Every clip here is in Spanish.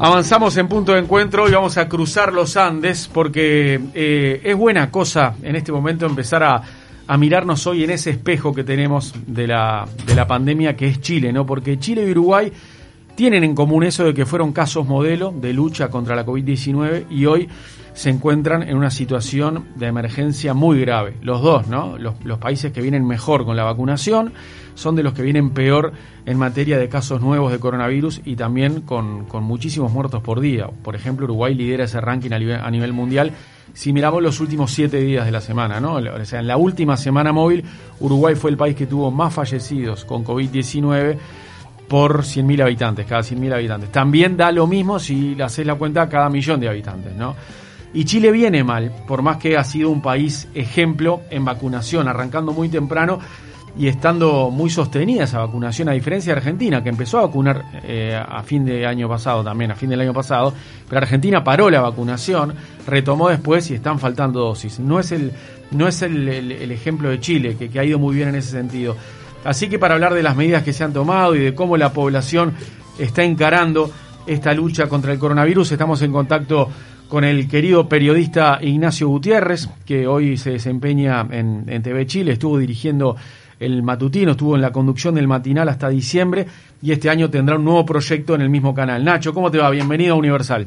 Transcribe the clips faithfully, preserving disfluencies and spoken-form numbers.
Avanzamos en punto de encuentro y vamos a cruzar los Andes porque eh, es buena cosa en este momento empezar a, a mirarnos hoy en ese espejo que tenemos de la, de la pandemia que es Chile, ¿no? Porque Chile y Uruguay tienen en común eso de que fueron casos modelo de lucha contra la covid diecinueve y hoy se encuentran en una situación de emergencia muy grave. Los dos, ¿no? Los, los países que vienen mejor con la vacunación son de los que vienen peor en materia de casos nuevos de coronavirus y también con, con muchísimos muertos por día. Por ejemplo, Uruguay lidera ese ranking a nivel, a nivel mundial. Si miramos los últimos siete días de la semana, ¿no? O sea, en la última semana móvil, Uruguay fue el país que tuvo más fallecidos con covid diecinueve por cien mil habitantes, cada cien mil habitantes. También da lo mismo si le haces la cuenta a cada millón de habitantes, ¿no? Y Chile viene mal, por más que ha sido un país ejemplo en vacunación, arrancando muy temprano y estando muy sostenida esa vacunación, a diferencia de Argentina, que empezó a vacunar eh, a fin de año pasado también, a fin del año pasado, pero Argentina paró la vacunación, retomó después y están faltando dosis. No es el, no es el, el, el ejemplo de Chile, que, que ha ido muy bien en ese sentido. Así que para hablar de las medidas que se han tomado y de cómo la población está encarando esta lucha contra el coronavirus, estamos en contacto con el querido periodista Ignacio Gutiérrez, que hoy se desempeña en, en T V Chile, estuvo dirigiendo el matutino, estuvo en la conducción del matinal hasta diciembre y este año tendrá un nuevo proyecto en el mismo canal. Nacho, ¿cómo te va? Bienvenido a Universal.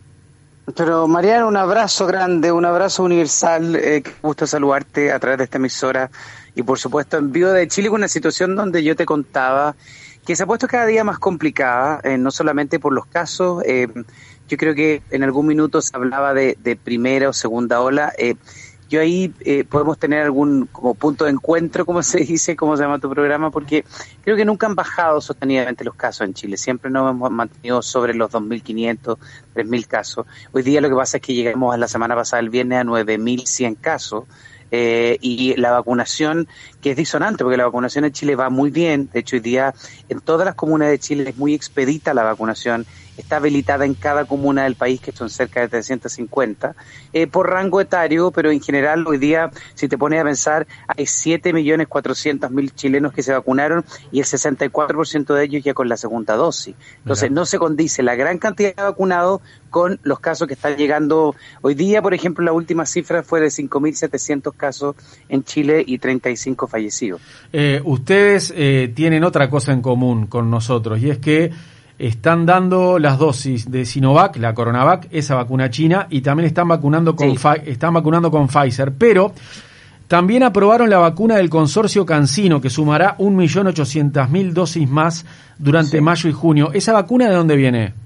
Pero Mariano, un abrazo grande, un abrazo universal, eh, qué gusto saludarte a través de esta emisora y por supuesto en vivo de Chile con una situación donde yo te contaba que se ha puesto cada día más complicada, eh, no solamente por los casos, eh, yo creo que en algún minuto se hablaba de, de primera o segunda ola, eh, yo ahí eh, podemos tener algún como punto de encuentro, como se dice, cómo se llama tu programa, porque creo que nunca han bajado sostenidamente los casos en Chile, siempre nos hemos mantenido sobre los dos mil quinientos, tres mil casos. Hoy día lo que pasa es que llegamos a la semana pasada, el viernes, a nueve mil cien casos, eh, y la vacunación, que es disonante, porque la vacunación en Chile va muy bien, de hecho hoy día en todas las comunas de Chile es muy expedita la vacunación, está habilitada en cada comuna del país, que son cerca de trescientos cincuenta, eh, por rango etario, pero en general hoy día, si te pones a pensar, hay siete millones cuatrocientos mil chilenos que se vacunaron y el sesenta y cuatro por ciento de ellos ya con la segunda dosis. Entonces, Mira. no se condice la gran cantidad de vacunados con los casos que están llegando hoy día. Por ejemplo, la última cifra fue de cinco mil setecientos casos en Chile y treinta y cinco fallecidos. Eh, ustedes eh, tienen otra cosa en común con nosotros y es que están dando las dosis de Sinovac, la Coronavac, esa vacuna china, y también están vacunando con sí. Fa- están vacunando con Pfizer, pero también aprobaron la vacuna del consorcio CanSino, que sumará un millón ochocientas mil dosis más durante sí. mayo y junio. ¿Esa vacuna de dónde viene?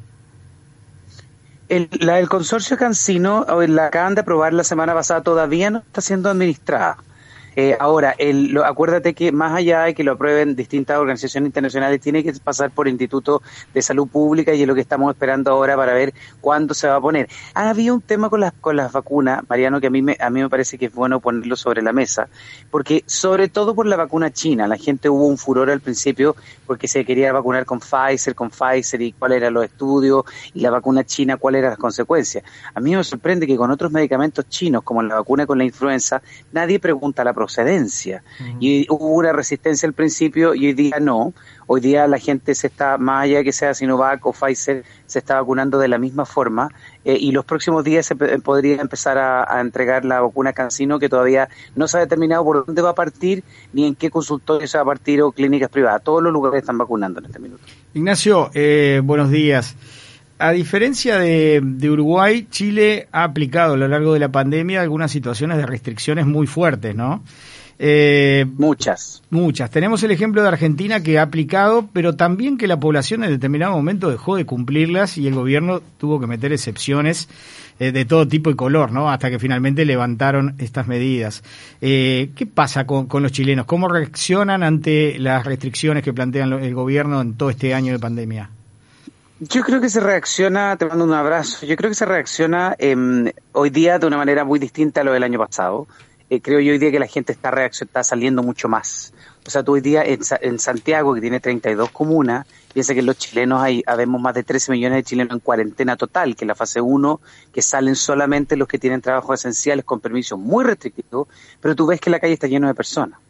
El, la del consorcio CanSino, la acaban de aprobar la semana pasada, todavía no está siendo administrada. Eh, ahora, el, lo, acuérdate que más allá de que lo aprueben distintas organizaciones internacionales, tiene que pasar por Instituto de Salud Pública y es lo que estamos esperando ahora para ver cuándo se va a poner. Ha habido un tema con las con las vacunas, Mariano, que a mí me a mí me parece que es bueno ponerlo sobre la mesa, porque sobre todo por la vacuna china, la gente hubo un furor al principio porque se quería vacunar con Pfizer, con Pfizer y cuáles eran los estudios y la vacuna china, cuáles eran las consecuencias. A mí me sorprende que con otros medicamentos chinos, como la vacuna con la influenza, nadie pregunta la procedencia. Uh-huh. Y hubo una resistencia al principio y hoy día no. Hoy día la gente se está, más allá de que sea Sinovac o Pfizer, se está vacunando de la misma forma eh, y los próximos días se p- podría empezar a, a entregar la vacuna CanSino, que todavía no se ha determinado por dónde va a partir ni en qué consultorio se va a partir o clínicas privadas. Todos los lugares están vacunando en este minuto. Ignacio, eh, buenos días. A diferencia de, de Uruguay, Chile ha aplicado a lo largo de la pandemia algunas situaciones de restricciones muy fuertes, ¿no? Eh, muchas. Muchas. Tenemos el ejemplo de Argentina, que ha aplicado, pero también que la población en determinado momento dejó de cumplirlas y el gobierno tuvo que meter excepciones eh, de todo tipo y color, ¿no? Hasta que finalmente levantaron estas medidas. Eh, ¿Qué pasa con, con los chilenos? ¿Cómo reaccionan ante las restricciones que plantean el gobierno en todo este año de pandemia? Yo creo que se reacciona, te mando un abrazo, yo creo que se reacciona eh, hoy día de una manera muy distinta a lo del año pasado. Eh, creo yo hoy día que la gente está reaccionando, está saliendo mucho más. O sea, tú hoy día en, en Santiago, que tiene treinta y dos comunas, piensa que los chilenos, hay habemos más de trece millones de chilenos en cuarentena total, que en la fase uno, que salen solamente los que tienen trabajos esenciales con permisos muy restrictivos, pero tú ves que la calle está llena de personas.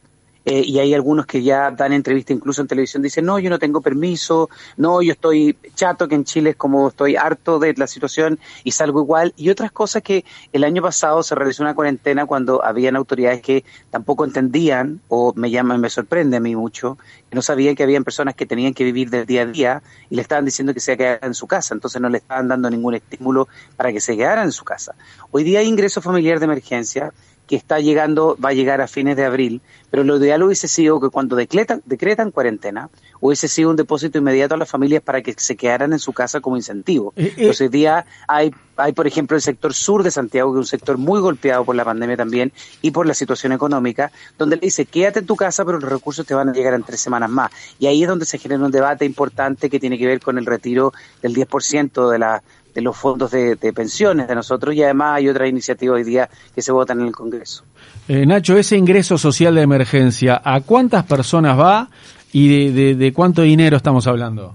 eh, y hay algunos que ya dan entrevista incluso en televisión, dicen, no, yo no tengo permiso, no, yo estoy chato, que en Chile es como estoy harto de la situación y salgo igual, y otras cosas que el año pasado se realizó una cuarentena cuando habían autoridades que tampoco entendían, o me llama, me sorprende a mí mucho, que no sabían que habían personas que tenían que vivir del día a día y le estaban diciendo que se quedara en su casa, entonces no le estaban dando ningún estímulo para que se quedara en su casa. Hoy día hay ingreso familiar de emergencia que está llegando, va a llegar a fines de abril, pero lo ideal hubiese sido que cuando decretan, decretan cuarentena, hubiese sido un depósito inmediato a las familias para que se quedaran en su casa como incentivo. Eh, eh. Entonces hoy día hay, hay, por ejemplo, el sector sur de Santiago, que es un sector muy golpeado por la pandemia también y por la situación económica, donde le dice, quédate en tu casa, pero los recursos te van a llegar en tres semanas más. Y ahí es donde se genera un debate importante que tiene que ver con el retiro del diez por ciento de la de los fondos de, de pensiones de nosotros, y además hay otras iniciativas hoy día que se votan en el Congreso. Eh, Nacho, ese ingreso social de emergencia, ¿a cuántas personas va y de, de, de cuánto dinero estamos hablando?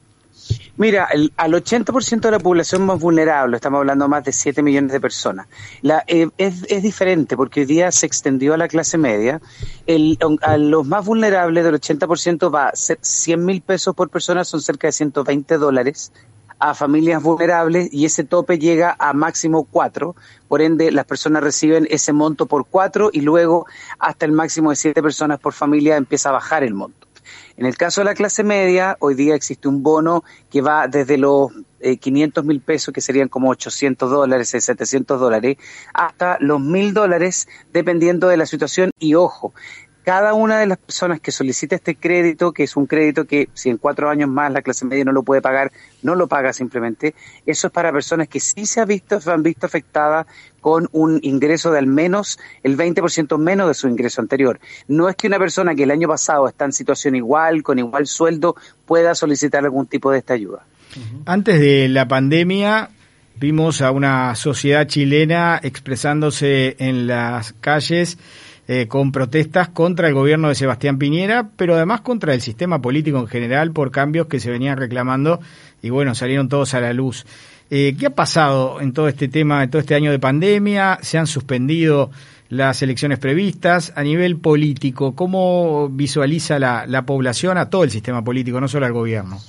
Mira, el, al ochenta por ciento de la población más vulnerable, estamos hablando de más de siete millones de personas. La, eh, es, es diferente porque hoy día se extendió a la clase media. El, a los más vulnerables del ochenta por ciento va cien mil pesos por persona, son cerca de ciento veinte dólares. A familias vulnerables, y ese tope llega a máximo cuatro, por ende las personas reciben ese monto por cuatro y luego hasta el máximo de siete personas por familia empieza a bajar el monto. En el caso de la clase media, hoy día existe un bono que va desde los eh, quinientos mil pesos, que serían como ochocientos dólares, setecientos dólares, hasta los mil dólares, dependiendo de la situación. Y ojo, cada una de las personas que solicita este crédito, que es un crédito que si en cuatro años más la clase media no lo puede pagar, no lo paga simplemente, eso es para personas que sí se han visto, se han visto afectadas con un ingreso de al menos el veinte por ciento menos de su ingreso anterior. No es que una persona que el año pasado está en situación igual, con igual sueldo, pueda solicitar algún tipo de esta ayuda. Antes de la pandemia, vimos a una sociedad chilena expresándose en las calles Eh, con protestas contra el gobierno de Sebastián Piñera, pero además contra el sistema político en general por cambios que se venían reclamando y bueno, salieron todos a la luz. Eh, ¿Qué ha pasado en todo este tema, en todo este año de pandemia? ¿Se han suspendido las elecciones previstas? A nivel político, ¿cómo visualiza la, la población a todo el sistema político, no solo al gobierno?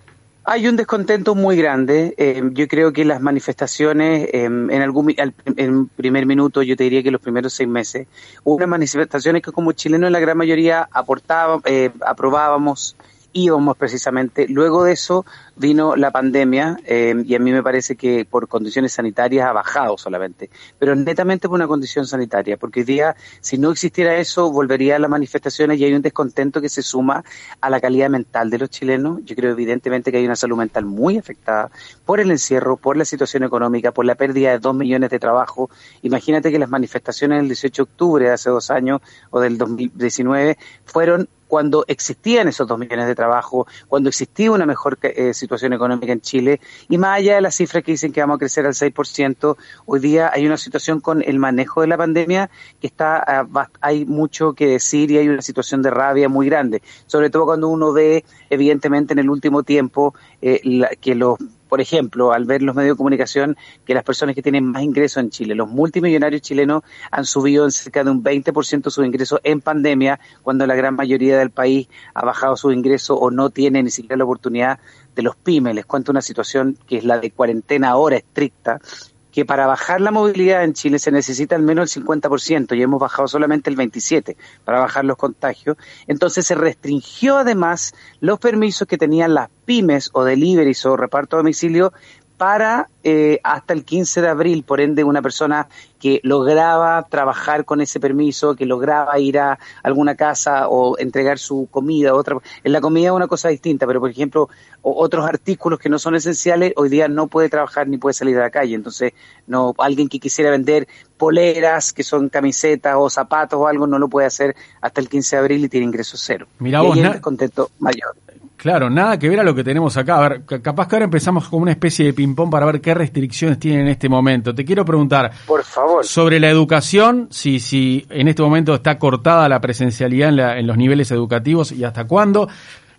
Hay un descontento muy grande. Eh, yo creo que las manifestaciones, eh, en algún en primer minuto, yo te diría que los primeros seis meses, hubo unas manifestaciones que como chilenos en la gran mayoría aportábamos, eh, aprobábamos, íbamos precisamente. Luego de eso vino la pandemia eh, y a mí me parece que por condiciones sanitarias ha bajado solamente, pero netamente por una condición sanitaria, porque hoy día si no existiera eso volvería a las manifestaciones y hay un descontento que se suma a la calidad mental de los chilenos. Yo creo evidentemente que hay una salud mental muy afectada por el encierro, por la situación económica, por la pérdida de dos millones de trabajo. Imagínate que las manifestaciones del dieciocho de octubre de hace dos años o del dos mil diecinueve fueron cuando existían esos dos millones de trabajo, cuando existía una mejor eh, situación económica en Chile, y más allá de las cifras que dicen que vamos a crecer al seis por ciento, hoy día hay una situación con el manejo de la pandemia que está, uh, hay mucho que decir y hay una situación de rabia muy grande, sobre todo cuando uno ve, evidentemente en el último tiempo, eh, la, que los por ejemplo, al ver los medios de comunicación, que las personas que tienen más ingresos en Chile, los multimillonarios chilenos han subido en cerca de un veinte por ciento sus ingresos en pandemia, cuando la gran mayoría del país ha bajado sus ingresos o no tiene ni siquiera la oportunidad de los pymes. Les cuento una situación que es la de cuarentena ahora estricta, que para bajar la movilidad en Chile se necesita al menos el cincuenta por ciento y hemos bajado solamente el veintisiete por ciento para bajar los contagios. Entonces se restringió además los permisos que tenían las pymes o deliveries o reparto a domicilio para eh, hasta el quince de abril, por ende una persona que lograba trabajar con ese permiso, que lograba ir a alguna casa o entregar su comida, otra, en la comida es una cosa distinta, pero por ejemplo otros artículos que no son esenciales, hoy día no puede trabajar ni puede salir de la calle. Entonces no, alguien que quisiera vender poleras, que son camisetas o zapatos o algo, no lo puede hacer hasta el quince de abril y tiene ingresos cero. Mirá y vos, ahí na- el descontento mayor. Claro, nada que ver a lo que tenemos acá. A ver, capaz que ahora empezamos con una especie de ping-pong para ver qué restricciones tienen en este momento. Te quiero preguntar, por favor, sobre la educación, si si en este momento está cortada la presencialidad en, la, en los niveles educativos y hasta cuándo.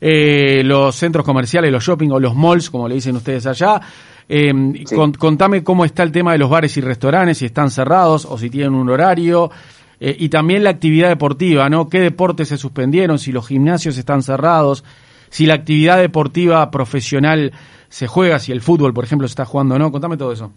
Eh, los centros comerciales, los shopping o los malls, como le dicen ustedes allá. Eh, sí. con, contame cómo está el tema de los bares y restaurantes, si están cerrados o si tienen un horario. eh, y también la actividad deportiva, ¿no? ¿Qué deportes se suspendieron? Si los gimnasios están cerrados, si la actividad deportiva profesional se juega, si el fútbol, por ejemplo, se está jugando o no. Contame todo eso.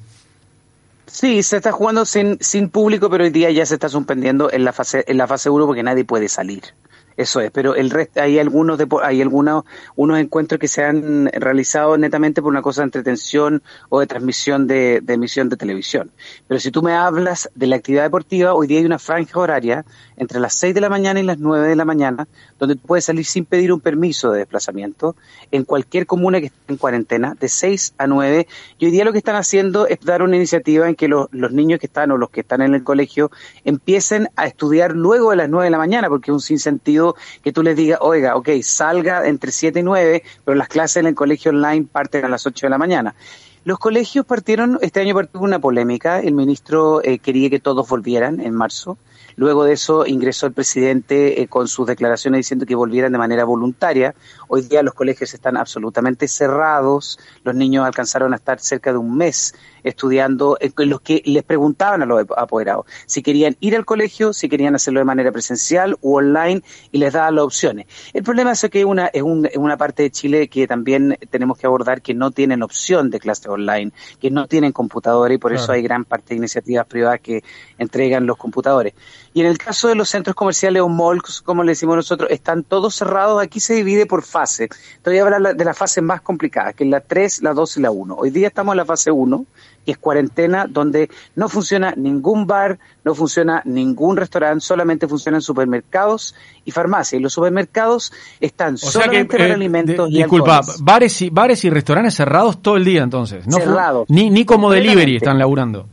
Sí, se está jugando sin, sin público, pero hoy día ya se está suspendiendo en la fase en la fase uno porque nadie puede salir. Eso es, pero el resto, hay algunos depo- hay algunos unos encuentros que se han realizado netamente por una cosa de entretención o de transmisión de, de emisión de televisión. Pero si tú me hablas de la actividad deportiva, hoy día hay una franja horaria entre las seis de la mañana y las nueve de la mañana, donde tú puedes salir sin pedir un permiso de desplazamiento en cualquier comuna que esté en cuarentena, de seis a nueve. Y hoy día lo que están haciendo es dar una iniciativa en que los, los niños que están o los que están en el colegio empiecen a estudiar luego de las nueve de la mañana, porque es un sinsentido que tú les digas, oiga, ok, salga entre siete y nueve, pero las clases en el colegio online parten a las ocho de la mañana. Los colegios partieron, este año partió una polémica, el ministro eh, quería que todos volvieran en marzo. Luego de eso ingresó el presidente eh, con sus declaraciones diciendo que volvieran de manera voluntaria. Hoy día los colegios están absolutamente cerrados, los niños alcanzaron a estar cerca de un mes estudiando, eh, los que les preguntaban a los apoderados si querían ir al colegio, si querían hacerlo de manera presencial u online, y les daban las opciones. El problema es que una, es, un, es una parte de Chile que también tenemos que abordar, que no tienen opción de clase online, que no tienen computadores, y por claro. eso hay gran parte de iniciativas privadas que entregan los computadores. Y en el caso de los centros comerciales o malls, como le decimos nosotros, están todos cerrados. Aquí se divide por fase. Te voy a hablar de la fase más complicada, que es la tres, la dos y la uno. Hoy día estamos en la fase uno, que es cuarentena, donde no funciona ningún bar, no funciona ningún restaurante, solamente funcionan supermercados y farmacias. Y los supermercados están o solamente que, para eh, alimentos de, y disculpa, alcoholes. bares y, bares y restaurantes cerrados todo el día entonces. No cerrados. Ni, ni como delivery están laburando.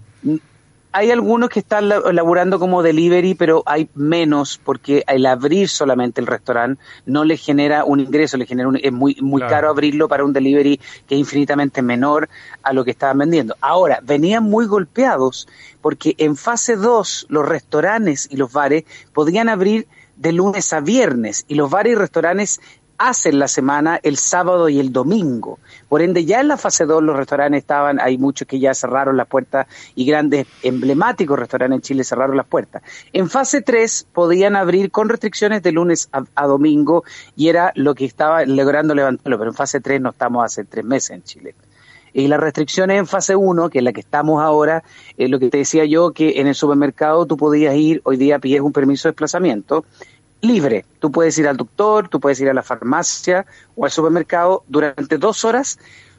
Hay algunos que están laburando como delivery, pero hay menos porque el abrir solamente el restaurante no le genera un ingreso, le genera un, es muy muy claro. caro abrirlo para un delivery que es infinitamente menor a lo que estaban vendiendo. Ahora, venían muy golpeados porque en fase dos los restaurantes y los bares podían abrir de lunes a viernes y los bares y restaurantes hacen la semana el sábado y el domingo. Por ende, ya en la fase dos los restaurantes estaban, hay muchos que ya cerraron las puertas y grandes emblemáticos restaurantes en Chile cerraron las puertas. En fase tres podían abrir con restricciones de lunes a, a domingo y era lo que estaba logrando levantarlo, pero en fase tres no estamos hace tres meses en Chile. Y las restricciones en fase uno, que es la que estamos ahora, eh, lo que te decía yo, que en el supermercado tú podías ir, hoy día pides un permiso de desplazamiento, libre. Tú puedes ir al doctor, tú puedes ir a la farmacia o al supermercado durante dos horas.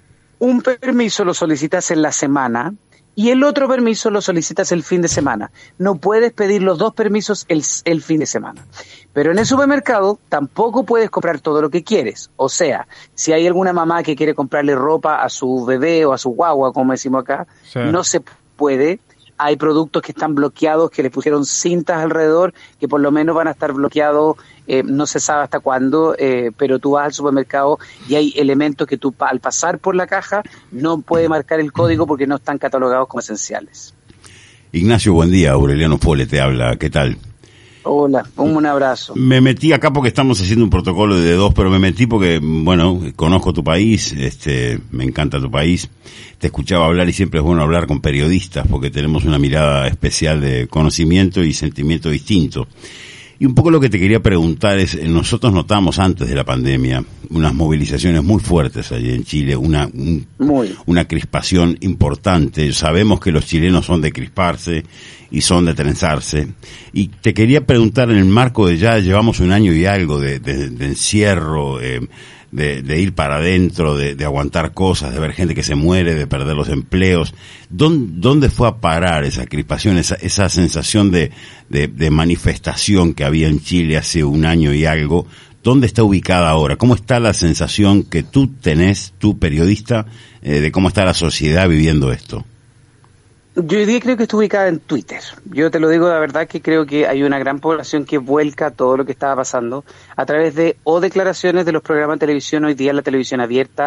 Un permiso lo solicitas en la semana y el otro permiso lo solicitas el fin de semana. No puedes pedir los dos permisos el, el fin de semana. Pero en el supermercado tampoco puedes comprar todo lo que quieres. O sea, si hay alguna mamá que quiere comprarle ropa a su bebé o a su guagua, como decimos acá, sí. no se puede. Hay productos que están bloqueados, que le pusieron cintas alrededor, que por lo menos van a estar bloqueados, eh, no se sabe hasta cuándo, eh, pero tú vas al supermercado y hay elementos que tú al pasar por la caja no puedes marcar el código porque no están catalogados como esenciales. Ignacio, buen día. Aureliano Pole te habla. ¿Qué tal? Hola, un abrazo. Me metí acá porque estamos haciendo un protocolo de dos, pero me metí porque, bueno, conozco tu país, este, me encanta tu país. Te escuchaba hablar y siempre es bueno hablar con periodistas porque tenemos una mirada especial de conocimiento y sentimiento distinto. Y un poco lo que te quería preguntar es, nosotros notamos antes de la pandemia unas movilizaciones muy fuertes allí en Chile, una un, muy. una crispación importante. Sabemos que los chilenos son de crisparse y son de trenzarse. Y te quería preguntar, en el marco de ya llevamos un año y algo de, de, de encierro, eh, de, de ir para adentro, de, de aguantar cosas, de ver gente que se muere, de perder los empleos. ¿Dónde, dónde fue a parar esa crispación, esa, esa sensación de, de, de manifestación que había en Chile hace un año y algo? ¿Dónde está ubicada ahora? ¿Cómo está la sensación que tú tenés, tú periodista, eh, de cómo está la sociedad viviendo esto? Yo hoy día creo que está ubicada en Twitter. Yo te lo digo de verdad que creo que hay una gran población que vuelca todo lo que estaba pasando a través de o declaraciones de los programas de televisión. Hoy día la televisión abierta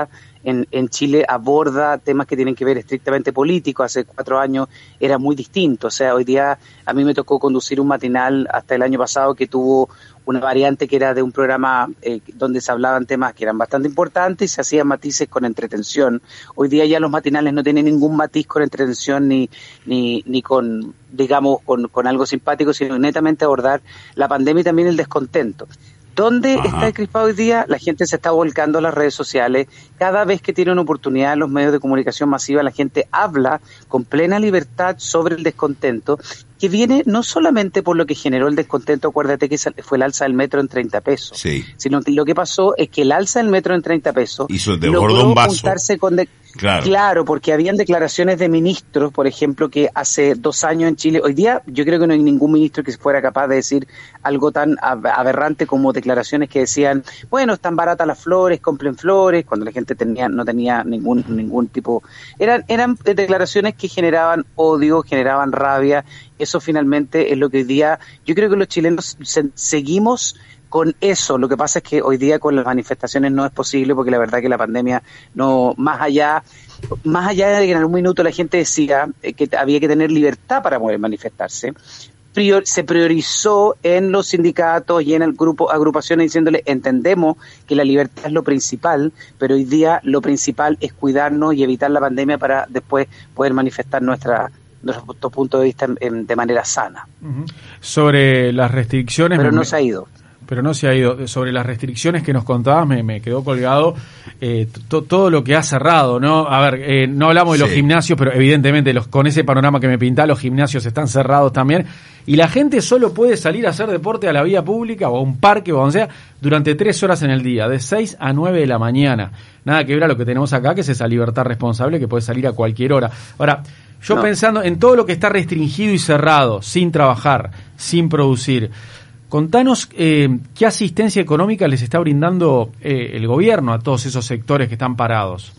en, en Chile aborda temas que tienen que ver estrictamente políticos. Hace cuatro años era muy distinto. O sea, hoy día a mí me tocó conducir un matinal hasta el año pasado que tuvo una variante que era de un programa eh, donde se hablaban temas que eran bastante importantes y se hacían matices con entretención. Hoy día ya los matinales no tienen ningún matiz con entretención ni ni ni con, digamos, con, con algo simpático, sino netamente abordar la pandemia y también el descontento. ¿Dónde Ajá. está crispado hoy día? La gente se está volcando a las redes sociales. Cada vez que tiene una oportunidad en los medios de comunicación masiva, la gente habla con plena libertad sobre el descontento, que viene no solamente por lo que generó el descontento, acuérdate que fue el alza del metro en treinta pesos, sí. sino que lo que pasó es que el alza del metro en treinta pesos hizo desbordó un vaso. Juntarse con de- Claro. claro, porque habían declaraciones de ministros, por ejemplo, que hace dos años en Chile, hoy día yo creo que no hay ningún ministro que fuera capaz de decir algo tan aberrante como declaraciones que decían, bueno, están baratas las flores, compren flores, cuando la gente tenía no tenía ningún ningún tipo, eran eran declaraciones que generaban odio, generaban rabia. Eso finalmente es lo que hoy día, yo creo que los chilenos se, seguimos con eso. Lo que pasa es que hoy día con las manifestaciones no es posible, porque la verdad que la pandemia no, más allá, más allá de que en algún minuto la gente decía que había que tener libertad para poder manifestarse, prior, se priorizó en los sindicatos y en el grupo, agrupaciones diciéndole, entendemos que la libertad es lo principal, pero hoy día lo principal es cuidarnos y evitar la pandemia para después poder manifestar nuestra nuestro punto de vista en, en, de manera sana. Uh-huh. Sobre las restricciones... Pero me, no se ha ido. Pero no se ha ido. Sobre las restricciones que nos contabas, me, me quedó colgado eh, to, todo lo que ha cerrado, ¿no? A ver, eh, no hablamos de los sí. gimnasios, pero evidentemente los, con ese panorama que me pintás, los gimnasios están cerrados también, y la gente solo puede salir a hacer deporte a la vía pública o a un parque o donde sea durante tres horas en el día, de seis a nueve de la mañana. Nada que ver a lo que tenemos acá, que es esa libertad responsable que puede salir a cualquier hora. Ahora, yo no. pensando en todo lo que está restringido y cerrado, sin trabajar, sin producir, contanos eh, qué asistencia económica les está brindando eh, el gobierno a todos esos sectores que están parados.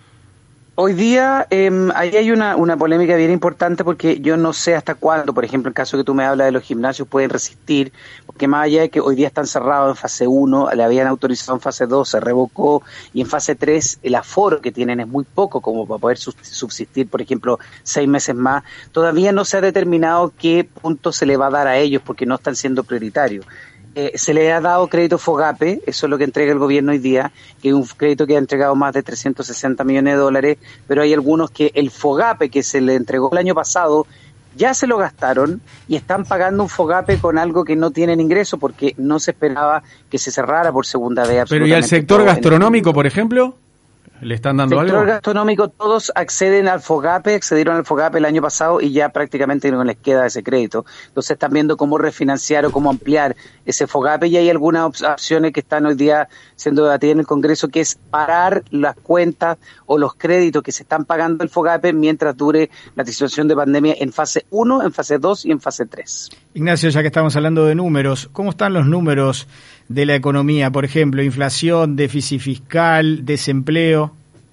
Hoy día eh, ahí hay una, una polémica bien importante, porque yo no sé hasta cuándo, por ejemplo, en caso que tú me hablas de los gimnasios, pueden resistir, porque más allá de que hoy día están cerrados en fase uno, le habían autorizado en fase dos, se revocó, y en fase tres el aforo que tienen es muy poco como para poder subsistir, por ejemplo, seis meses más. Todavía no se ha determinado qué punto se le va a dar a ellos, porque no están siendo prioritarios. Eh, se le ha dado crédito FOGAPE, eso es lo que entrega el gobierno hoy día, que es un crédito que ha entregado más de trescientos sesenta millones de dólares, pero hay algunos que el FOGAPE que se le entregó el año pasado ya se lo gastaron y están pagando un FOGAPE con algo que no tienen ingreso, porque no se esperaba que se cerrara por segunda vez. Pero ¿y al sector gastronómico, por ejemplo? ¿Le están dando algo? El sector algo? gastronómico, todos acceden al FOGAPE, accedieron al FOGAPE el año pasado y ya prácticamente no les queda ese crédito. Entonces están viendo cómo refinanciar o cómo ampliar ese FOGAPE, y hay algunas opciones que están hoy día siendo debatidas en el Congreso, que es parar las cuentas o los créditos que se están pagando el FOGAPE mientras dure la situación de pandemia en fase uno, en fase dos y en fase tres. Ignacio, ya que estamos hablando de números, ¿cómo están los números de la economía? Por ejemplo, inflación, déficit fiscal, desempleo.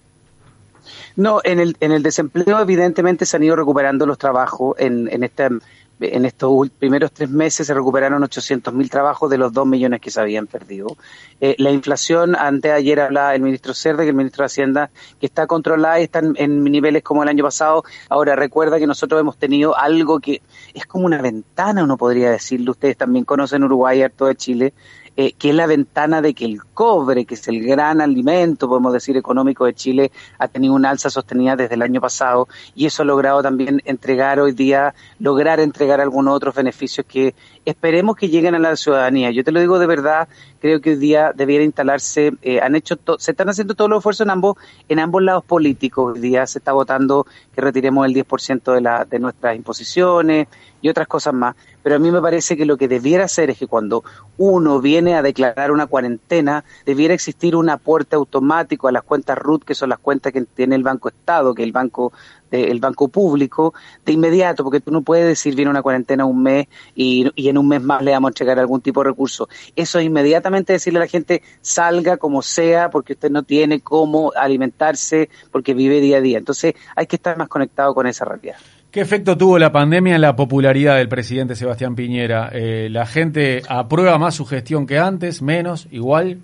No, en el en el desempleo evidentemente se han ido recuperando los trabajos. En en esta en estos primeros tres meses se recuperaron ochocientos mil trabajos de los dos millones que se habían perdido. Eh, la inflación, antes de ayer hablaba el ministro Cerda, que el ministro de Hacienda, que está controlada y está en, en niveles como el año pasado. Ahora, recuerda que nosotros hemos tenido algo que es como una ventana, uno podría decirlo. Ustedes también conocen Uruguay, harto de Chile. Eh, que es la ventana de que el cobre, que es el gran alimento, podemos decir, económico de Chile, ha tenido una alza sostenida desde el año pasado, y eso ha logrado también entregar hoy día, lograr entregar algunos otros beneficios que esperemos que lleguen a la ciudadanía. Yo te lo digo de verdad, creo que hoy día debiera instalarse, eh, han hecho to- se están haciendo todos los esfuerzos en ambos, en ambos lados políticos. Hoy día se está votando que retiremos el diez por ciento de, la, de nuestras imposiciones y otras cosas más, pero a mí me parece que lo que debiera hacer es que cuando uno viene a declarar una cuarentena, debiera existir un aporte automático a las cuentas R U T, que son las cuentas que tiene el Banco Estado, que es el banco de, el banco público, de inmediato, porque tú no puedes decir viene una cuarentena un mes y, y en un mes más le vamos a entregar algún tipo de recurso. Eso es inmediatamente decirle a la gente salga como sea, porque usted no tiene cómo alimentarse, porque vive día a día. Entonces hay que estar más conectado con esa realidad. ¿Qué efecto tuvo la pandemia en la popularidad del presidente Sebastián Piñera? Eh, ¿La gente aprueba más su gestión que antes, menos, igual?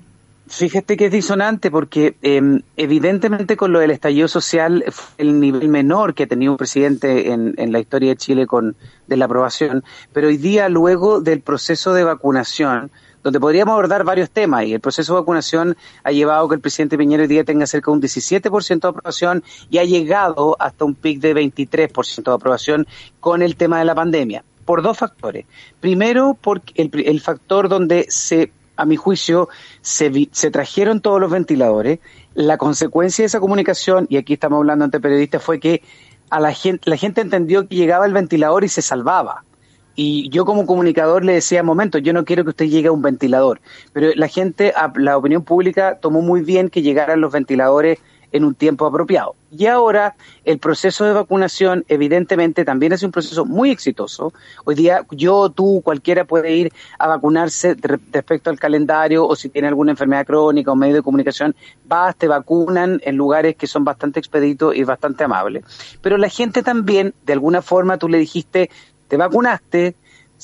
Fíjate que es disonante porque eh, evidentemente con lo del estallido social fue el nivel menor que ha tenido un presidente en, en la historia de Chile con de la aprobación, pero hoy día luego del proceso de vacunación, donde podríamos abordar varios temas, y el proceso de vacunación ha llevado a que el presidente Piñera hoy día tenga cerca de un diecisiete por ciento de aprobación y ha llegado hasta un pic de veintitrés por ciento de aprobación con el tema de la pandemia, por dos factores. Primero, porque el, el factor donde se a mi juicio, se, vi, se trajeron todos los ventiladores. La consecuencia de esa comunicación, y aquí estamos hablando ante periodistas, fue que a la gente, la gente entendió que llegaba el ventilador y se salvaba. Y yo como comunicador le decía, momento, yo no quiero que usted llegue a un ventilador. Pero la gente, la opinión pública, tomó muy bien que llegaran los ventiladores en un tiempo apropiado. Y ahora el proceso de vacunación evidentemente también es un proceso muy exitoso. Hoy día yo, tú, cualquiera puede ir a vacunarse respecto al calendario, o si tiene alguna enfermedad crónica o medio de comunicación, vas, te vacunan en lugares que son bastante expeditos y bastante amables. Pero la gente también, de alguna forma, tú le dijiste, te vacunaste,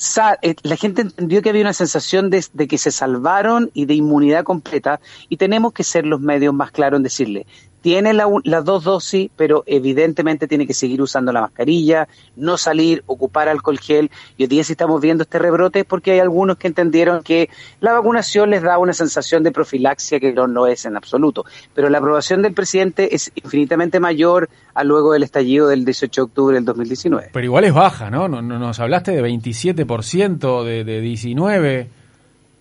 la gente entendió que había una sensación de, de que se salvaron y de inmunidad completa, y tenemos que ser los medios más claros en decirle, tiene la, las dos dosis, pero evidentemente tiene que seguir usando la mascarilla, no salir, ocupar alcohol gel. Y hoy día sí estamos viendo este rebrote porque hay algunos que entendieron que la vacunación les da una sensación de profilaxia que no, no es en absoluto. Pero la aprobación del presidente es infinitamente mayor a luego del estallido del dieciocho de octubre del dos mil diecinueve. Pero igual es baja, ¿no? no, no nos hablaste de veintisiete por ciento, de, de diecinueve por ciento.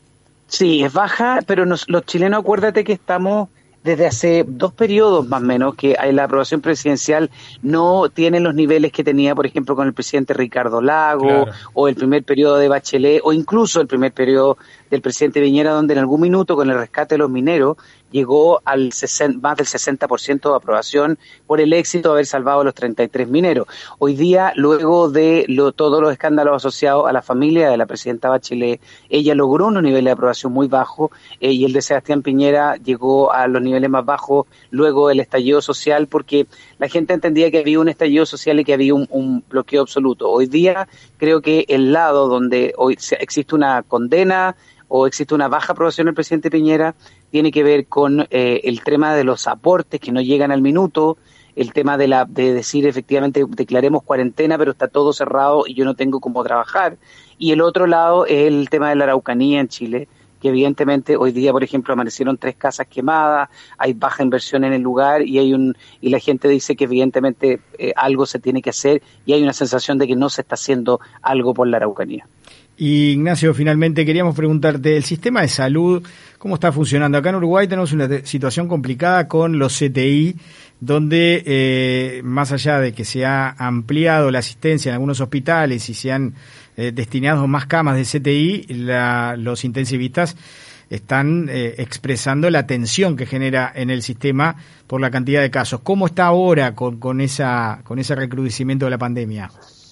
Sí, es baja, pero nos, los chilenos, acuérdate que estamos desde hace dos periodos más o menos que la aprobación presidencial no tiene los niveles que tenía, por ejemplo, con el presidente Ricardo Lagos, claro, o el primer periodo de Bachelet, o incluso el primer periodo del presidente Piñera, donde en algún minuto con el rescate de los mineros llegó al sesenta, más del sesenta por ciento de aprobación por el éxito de haber salvado a los treinta y tres mineros. Hoy día, luego de lo, todos los escándalos asociados a la familia de la presidenta Bachelet, ella logró unos niveles de aprobación muy bajos, eh, y el de Sebastián Piñera llegó a los niveles más bajos luego del estallido social, porque la gente entendía que había un estallido social y que había un, un bloqueo absoluto. Hoy día creo que el lado donde hoy existe una condena o existe una baja aprobación del presidente Piñera tiene que ver con eh, el tema de los aportes que no llegan al minuto, el tema de la de decir efectivamente declaremos cuarentena pero está todo cerrado y yo no tengo cómo trabajar, y el otro lado es el tema de la Araucanía en Chile, que evidentemente hoy día, por ejemplo, amanecieron tres casas quemadas, hay baja inversión en el lugar y hay un y la gente dice que evidentemente eh, algo se tiene que hacer, y hay una sensación de que no se está haciendo algo por la Araucanía. Y Ignacio, finalmente queríamos preguntarte, el sistema de salud, ¿cómo está funcionando? Acá en Uruguay tenemos una situación complicada con los C T I, donde eh, más allá de que se ha ampliado la asistencia en algunos hospitales y se han eh, destinado más camas de C T I, la, los intensivistas están eh, expresando la tensión que genera en el sistema por la cantidad de casos. ¿Cómo está ahora con, con, esa, con ese recrudecimiento de la pandemia?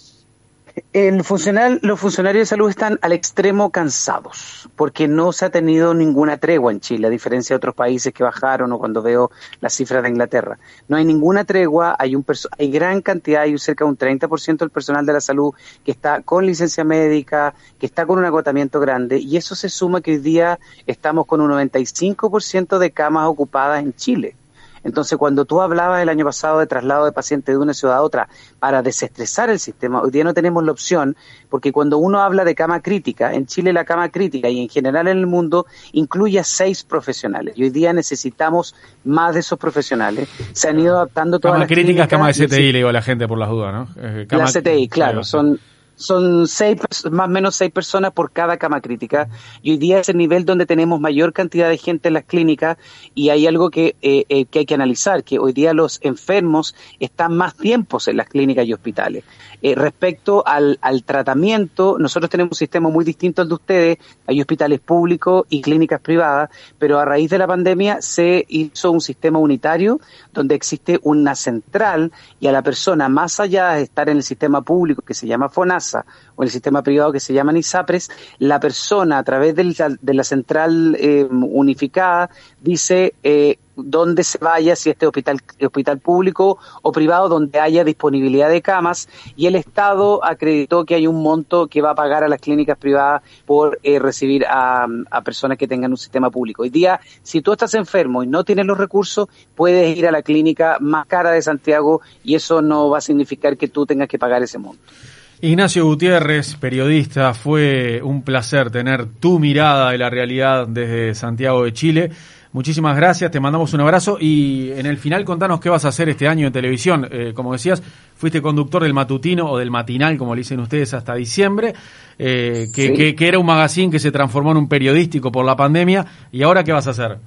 El funcional, los funcionarios de salud están al extremo cansados, porque no se ha tenido ninguna tregua en Chile, a diferencia de otros países que bajaron, o cuando veo las cifras de Inglaterra. No hay ninguna tregua, hay un perso- hay gran cantidad, hay cerca de un treinta por ciento del personal de la salud que está con licencia médica, que está con un agotamiento grande, y eso se suma que hoy día estamos con un noventa y cinco por ciento de camas ocupadas en Chile. Entonces, cuando tú hablabas el año pasado de traslado de pacientes de una ciudad a otra para desestresar el sistema, hoy día no tenemos la opción, porque cuando uno habla de cama crítica, en Chile la cama crítica y en general en el mundo incluye a seis profesionales. Y hoy día necesitamos más de esos profesionales. Se han ido adaptando todas cama las críticas, clínicas. Cama de C T I, le digo a la gente por las dudas, ¿no? Eh, cama... La C T I, claro, son... Son seis, más o menos seis personas por cada cama crítica, y hoy día es el nivel donde tenemos mayor cantidad de gente en las clínicas, y hay algo que, eh, eh, que hay que analizar, que hoy día los enfermos están más tiempos en las clínicas y hospitales. Eh, respecto al, al tratamiento, nosotros tenemos un sistema muy distinto al de ustedes, hay hospitales públicos y clínicas privadas, pero a raíz de la pandemia se hizo un sistema unitario donde existe una central, y a la persona, más allá de estar en el sistema público que se llama FONASA, casa o en el sistema privado que se llaman ISAPRES, la persona a través de la, de la central eh, unificada dice eh, dónde se vaya, si este hospital, hospital público o privado, donde haya disponibilidad de camas, y el Estado acreditó que hay un monto que va a pagar a las clínicas privadas por eh, recibir a, a personas que tengan un sistema público. Hoy día, si tú estás enfermo y no tienes los recursos, puedes ir a la clínica más cara de Santiago y eso no va a significar que tú tengas que pagar ese monto. Ignacio Gutiérrez, periodista, fue un placer tener tu mirada de la realidad desde Santiago de Chile. Muchísimas gracias, te mandamos un abrazo y en el final contanos qué vas a hacer este año en televisión. Eh, como decías, fuiste conductor del matutino o del matinal, como le dicen ustedes, hasta diciembre, eh, que, sí. que, que era un magazine que se transformó en un periodístico por la pandemia. ¿Y ahora qué vas a hacer?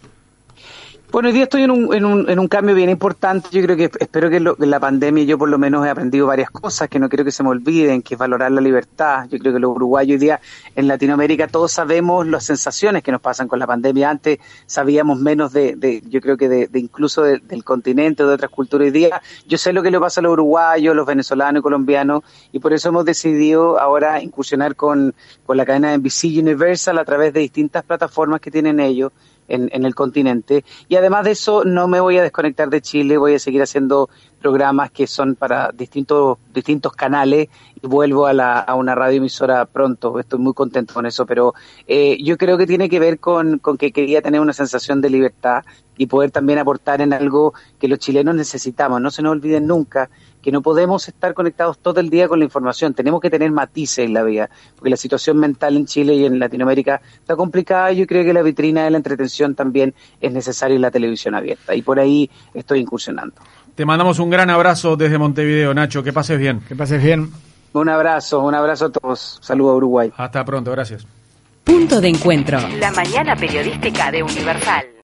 Bueno, hoy día estoy en un, en un, en un cambio bien importante. Yo creo que, espero que lo, en la pandemia yo por lo menos he aprendido varias cosas que no quiero que se me olviden, que es valorar la libertad. Yo creo que los uruguayos hoy día en Latinoamérica todos sabemos las sensaciones que nos pasan con la pandemia. Antes sabíamos menos de, de yo creo que de, de incluso de, del continente o de otras culturas. Hoy día yo sé lo que le pasa a los uruguayos, los venezolanos y colombianos, y por eso hemos decidido ahora incursionar con, con la cadena N B C Universal a través de distintas plataformas que tienen ellos. En, en el continente, y además de eso no me voy a desconectar de Chile, voy a seguir haciendo programas que son para distintos distintos canales y vuelvo a, la, a una radioemisora pronto, estoy muy contento con eso, pero eh, yo creo que tiene que ver con, con que quería tener una sensación de libertad y poder también aportar en algo que los chilenos necesitamos. No se nos olviden nunca que no podemos estar conectados todo el día con la información, tenemos que tener matices en la vida, porque la situación mental en Chile y en Latinoamérica está complicada y yo creo que la vitrina de la entretención también es necesaria en la televisión abierta, y por ahí estoy incursionando. Te mandamos un gran abrazo desde Montevideo, Nacho, que pases bien. Que pases bien. Un abrazo, un abrazo a todos, saludos a Uruguay. Hasta pronto, gracias. Punto de encuentro. La mañana periodística de Universal.